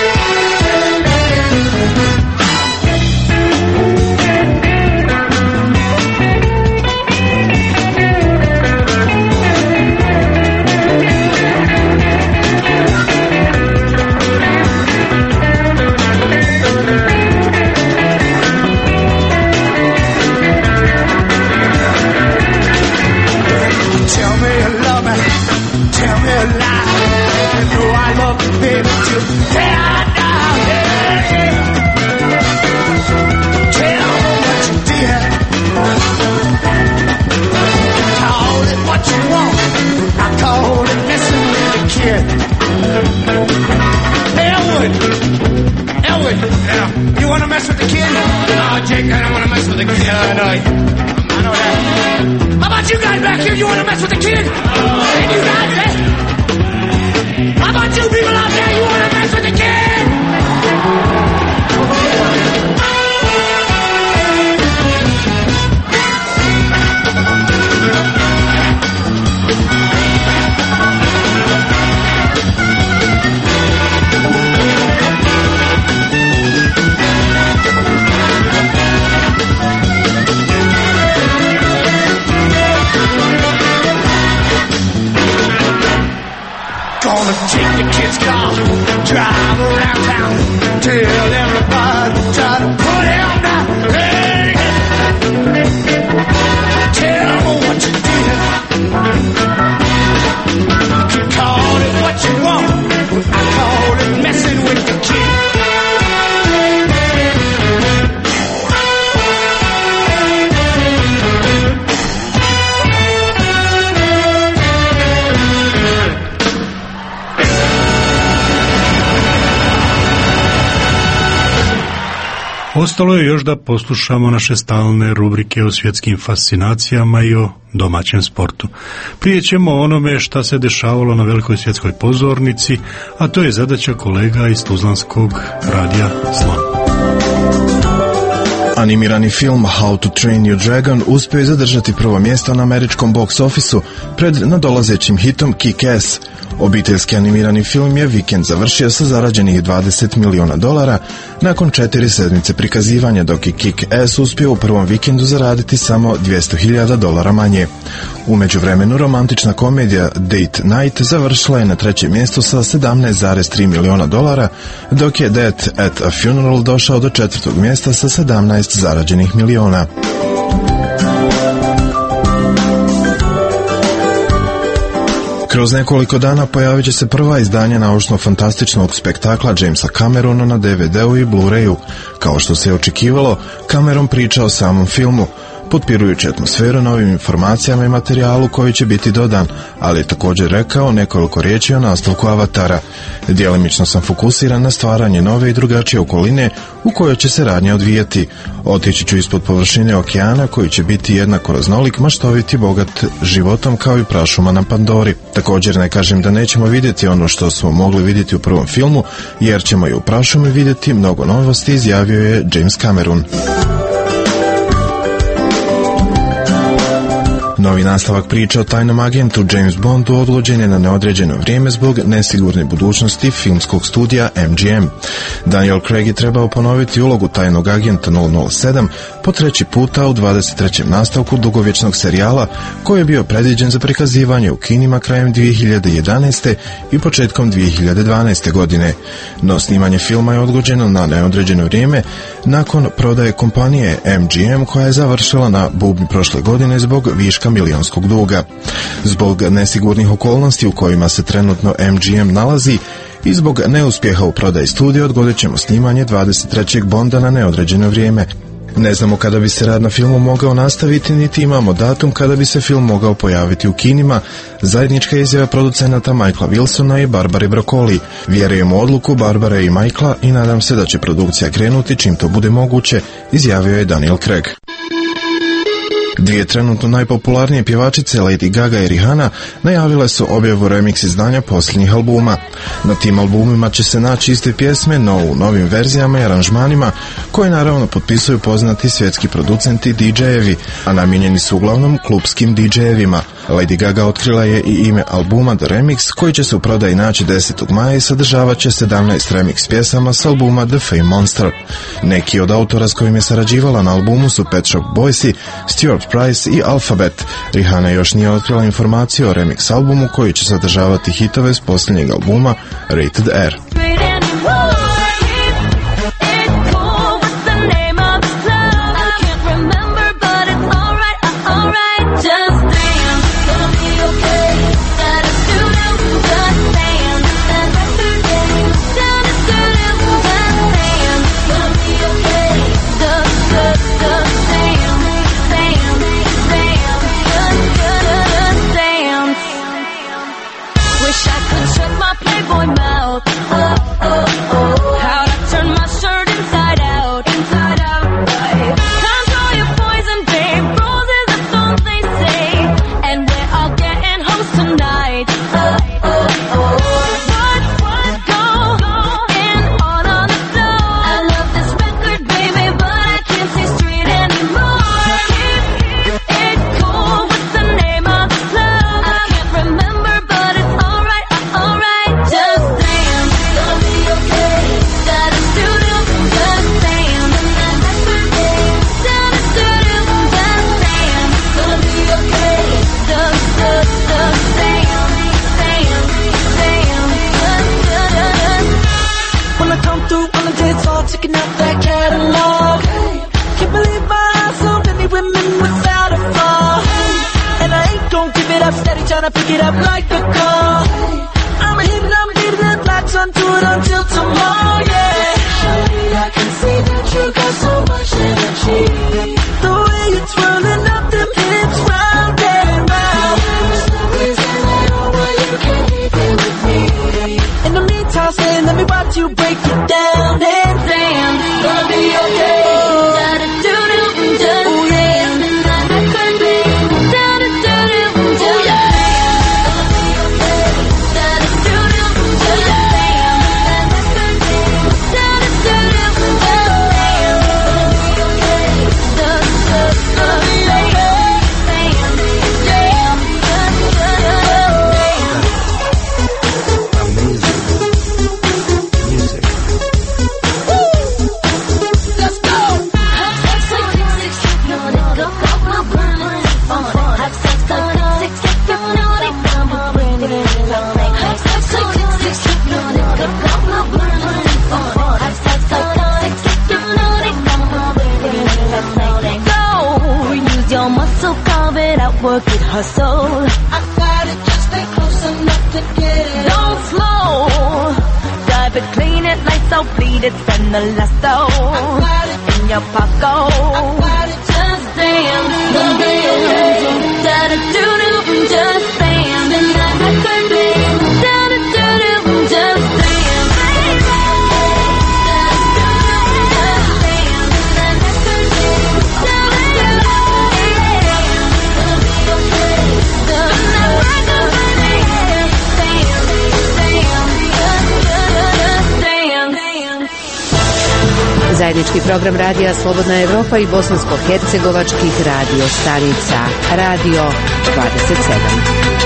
S1: Ostalo je još da poslušamo naše stalne rubrike o svjetskim fascinacijama i o domaćem sportu. Prije ćemo o onome šta se dešavalo na velikoj svjetskoj pozornici, a to je zadaća kolega iz Tuzlanskog radija Slon.
S20: Animirani film How to Train Your Dragon uspio je zadržati prvo mjesto na američkom box officeu pred nadolazećim hitom Kick-Ass. Obiteljski animirani film je vikend završio sa zarađenih dvadeset miliona dolara nakon četiri sedmice prikazivanja, dok je Kick-Ass uspio u prvom vikendu zaraditi samo dvjesto hiljada dolara manje. U međuvremenu romantična komedija Date Night završila je na trećem mjestu sa sedamnaest zarez tri miliona dolara, dok je Death at a Funeral došao do četvrtog mjesta sa sedamnaest zarađenih miliona. Kroz nekoliko dana pojavit će se prva izdanja naučno-fantastičnog spektakla Jamesa Camerona na de ve de u i Blu-rayu. Kao što se je očekivalo, Cameron priča o samom filmu, potpirujući atmosferu novim informacijama i materijalu koji će biti dodan, ali je također rekao nekoliko riječi o nastavku Avatara. Djelimično sam fokusiran na stvaranje nove i drugačije okoline u kojoj će se radnje odvijati. Otići ću ispod površine okeana koji će biti jednako raznolik, maštovit i bogat životom kao i prašuma na Pandori. Također ne kažem da nećemo vidjeti ono što smo mogli vidjeti u prvom filmu, jer ćemo i u prašumi vidjeti mnogo novosti, izjavio je James Cameron. Novi nastavak priče o tajnom agentu James Bondu odlođen je na neodređeno vrijeme zbog nesigurne budućnosti filmskog studija M G M. Daniel Craig je trebao ponoviti ulogu tajnog agenta nula nula sedam po treći puta u dvadeset trećem nastavku dugovječnog serijala koji je bio predviđen za prikazivanje u kinima krajem dvije hiljade jedanaeste. i početkom dvije hiljade dvanaeste. godine. No snimanje filma je odgođeno na neodređeno vrijeme nakon prodaje kompanije M G M koja je završila na bubnju prošle godine zbog viška milionskog duga. Zbog nesigurnih okolnosti u kojima se trenutno M G M nalazi i zbog neuspjeha u prodaji studija odgodit ćemo snimanje dvadeset trećeg Bonda na neodređeno vrijeme. Ne znamo kada bi se rad na filmu mogao nastaviti, niti imamo datum kada bi se film mogao pojaviti u kinima. Zajednička izjava producenata Michaela Wilsona i Barbare Broccoli. Vjerujemo u odluku Barbare i Michaela i nadam se da će produkcija krenuti čim to bude moguće, izjavio je Daniel Craig. Dvije trenutno najpopularnije pjevačice, Lady Gaga i Rihanna, najavile su objavu remix izdanja posljednjih albuma. Na tim albumima će se naći iste pjesme, no u novim verzijama i aranžmanima, koje naravno potpisuju poznati svjetski producenti D J-evi, a namijenjeni su uglavnom klubskim D J-evima. Lady Gaga otkrila je i ime albuma The Remix, koji će se u prodaji naći desetog maja i sadržavat će sedamnaest remix pjesama s albuma The Fame Monster. Neki od autora s kojim je sarađivala na albumu su Pet Shop Boysi, Stuart Price i Alphabet. Rihanna još nije otkrila informaciju o remix albumu koji će sadržavati hitove s posljednjeg albuma Rated R.
S2: Zajednički program Radija Slobodna Evropa i bosansko-hercegovačkih radio stanica. Radio dvadeset sedam.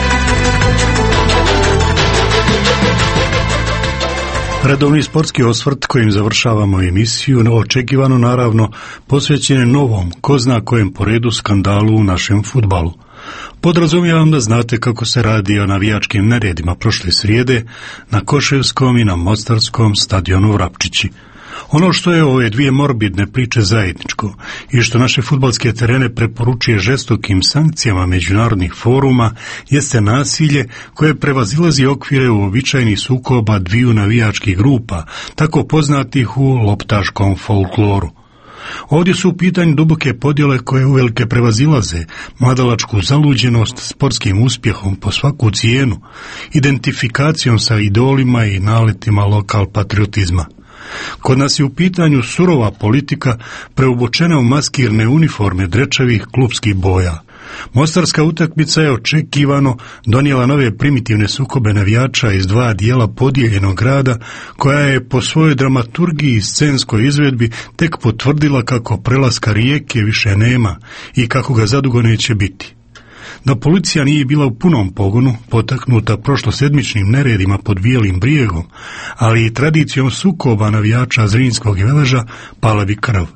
S1: Redovni sportski osvrt kojim završavamo emisiju, očekivano naravno, posvećen je novom, ko zna kojem po redu, skandalu u našem fudbalu. Podrazumijevam da znate kako se radi o navijačkim neredima prošle srijede na Koševskom i na Mostarskom stadionu Vrapčići. Ono što je ove dvije morbidne priče zajedničko i što naše fudbalske terene preporučuje žestokim sankcijama međunarodnih foruma jeste nasilje koje prevazilazi okvire uobičajenih sukoba dviju navijačkih grupa, tako poznatih u loptaškom folkloru. Ovdje su u pitanju duboke podjele koje uvelike prevazilaze mladalačku zaluđenost sportskim uspjehom po svaku cijenu, identifikacijom sa idolima i naletima lokal patriotizma. Kod nas je u pitanju surova politika preubočena u maskirne uniforme drečavih klupskih boja. Mostarska utakmica je očekivano donijela nove primitivne sukobe navijača iz dva dijela podijeljenog grada, koja je po svojoj dramaturgiji i scenskoj izvedbi tek potvrdila kako prelaska rijeke više nema i kako ga zadugo neće biti. Da policija nije bila u punom pogonu, potaknuta prošlosedmičnim neredima pod Bijelim brijegom, ali i tradicijom sukoba navijača Zrinskog i Veleža, pala bi krv.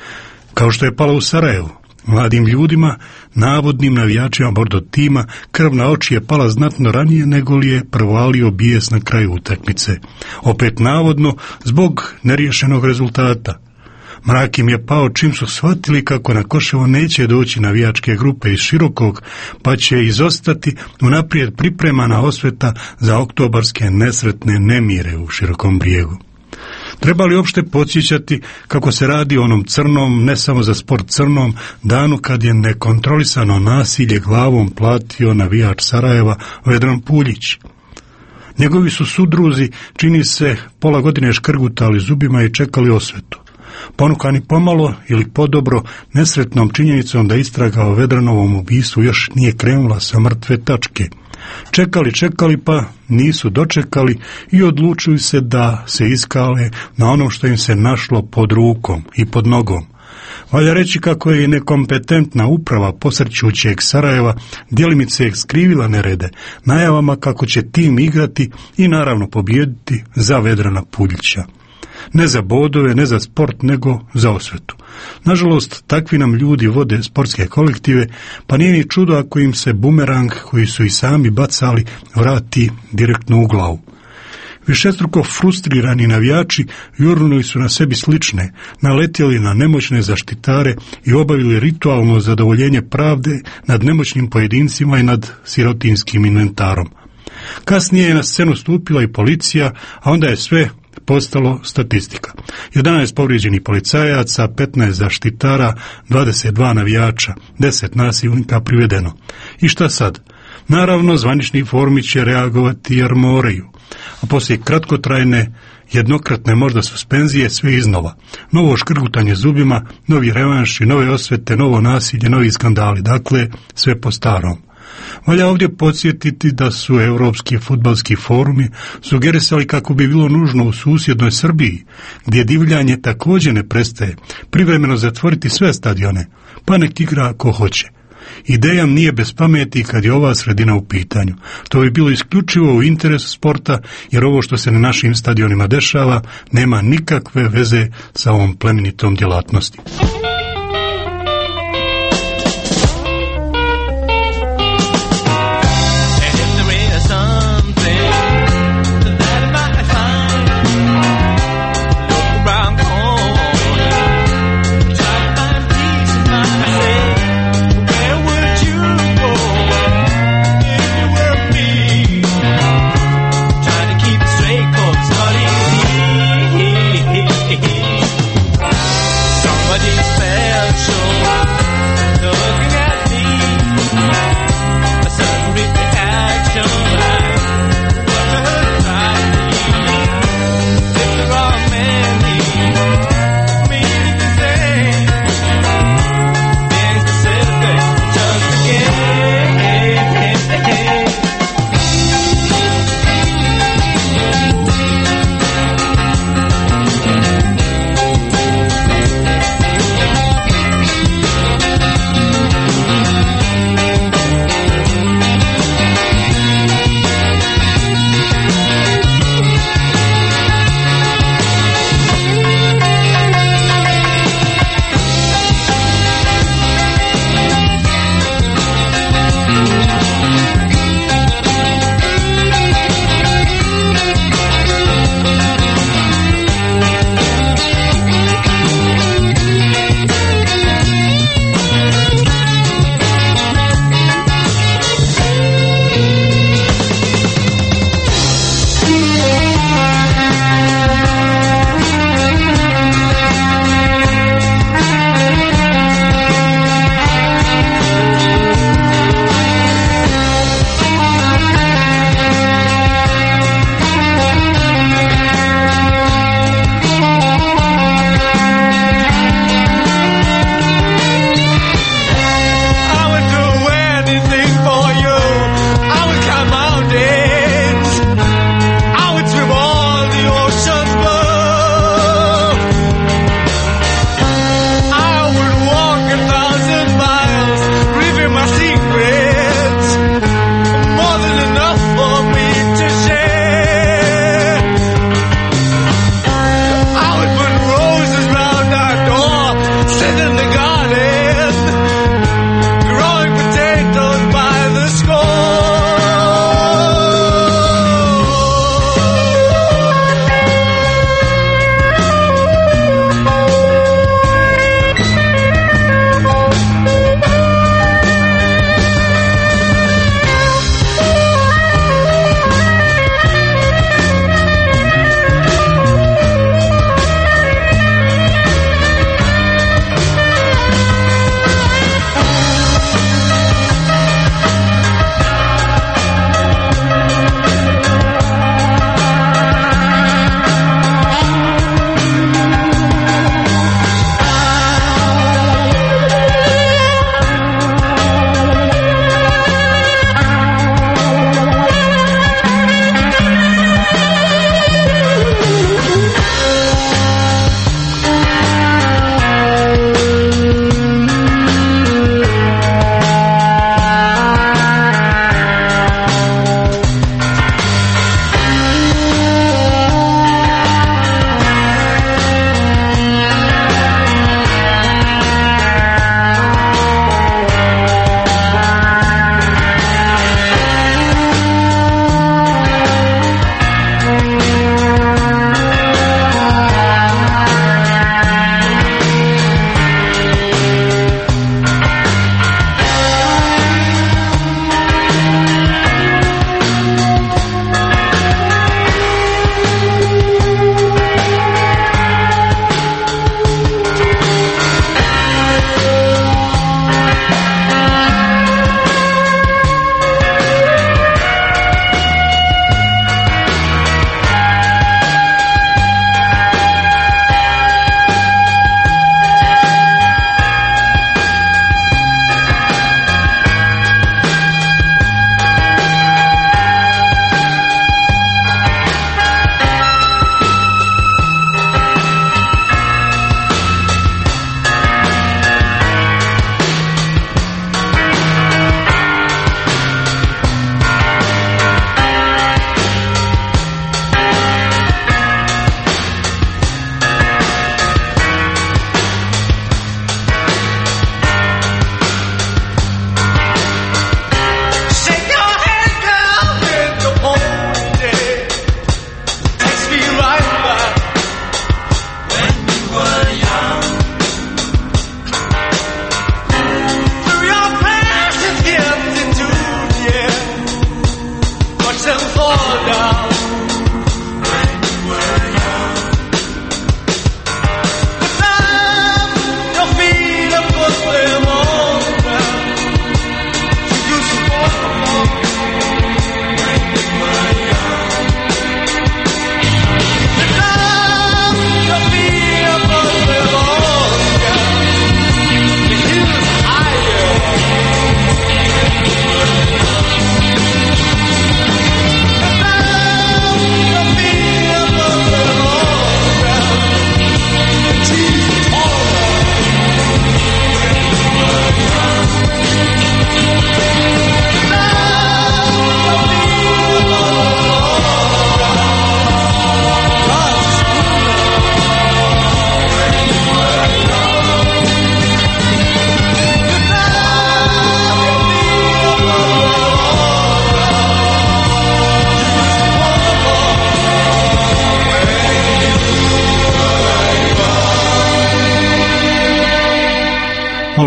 S1: Kao što je pala u Sarajevu, mladim ljudima, navodnim navijačima bordo tima, krv na oči je pala znatno ranije nego li je provalio bijes na kraju utakmice. Opet navodno zbog neriješenog rezultata. Mrak im je pao čim su shvatili kako na Koševo neće doći navijačke grupe iz Širokog, pa će izostati unaprijed pripremana osveta za oktobarske nesretne nemire u Širokom brijegu. Treba li uopšte podsjećati kako se radi o onom crnom, ne samo za sport crnom, danu kad je nekontrolisano nasilje glavom platio navijač Sarajeva Vedran Puljić? Njegovi su sudruzi, čini se, pola godine škrgutali zubima i čekali osvetu. Ponukani pomalo ili podobro nesretnom činjenicom da istraga o Vedranovom ubistvu još nije krenula sa mrtve tačke. Čekali, čekali pa nisu dočekali i odlučuju se da se iskale na ono što im se našlo pod rukom i pod nogom. Valja reći kako je nekompetentna uprava posrćućeg Sarajeva djelimice skrivila nerede najavama kako će tim igrati i naravno pobijediti za Vedrana Puljića. Ne za bodove, ne za sport, nego za osvetu. Nažalost, takvi nam ljudi vode sportske kolektive, pa nije ni čudo ako im se bumerang koji su i sami bacali vrati direktno u glavu. Višestruko frustrirani navijači jurnuli su na sebi slične, naletjeli na nemoćne zaštitare i obavili ritualno zadovoljenje pravde nad nemoćnim pojedincima i nad sirotinskim inventarom. Kasnije je na scenu stupila i policija, a onda je sve postalo statistika. jedanaest povrijeđenih policajaca, petnaest zaštitara, dvadeset dva navijača, deset nasilnika privedeno. I šta sad? Naravno, zvanični formi će reagovati jer moraju. A poslije kratkotrajne, jednokratne možda suspenzije, sve iznova. Novo škrgutanje zubima, novi revanši, nove osvete, novo nasilje, novi skandali. Dakle, sve po starom. Valja ovdje podsjetiti da su europski fudbalski forumi sugerisali kako bi bilo nužno u susjednoj Srbiji, gdje divljanje također ne prestaje, privremeno zatvoriti sve stadione, pa nek igra ko hoće. Ideja nije bez pameti kad je ova sredina u pitanju. To bi bilo isključivo u interesu sporta, jer ovo što se na našim stadionima dešava nema nikakve veze sa ovom plemenitom djelatnosti.
S8: Somebody's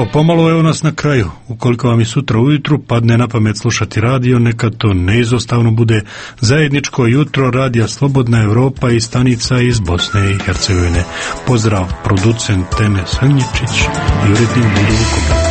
S1: pomalo evo nas na kraju. Ukoliko vam i sutra ujutru padne na pamet slušati radio, neka to neizostavno bude zajedničko jutro radija Slobodna Evropa i stanica iz Bosne i Hercegovine. Pozdrav, producent Tene Srnjičić i urednik Budu Vukovar.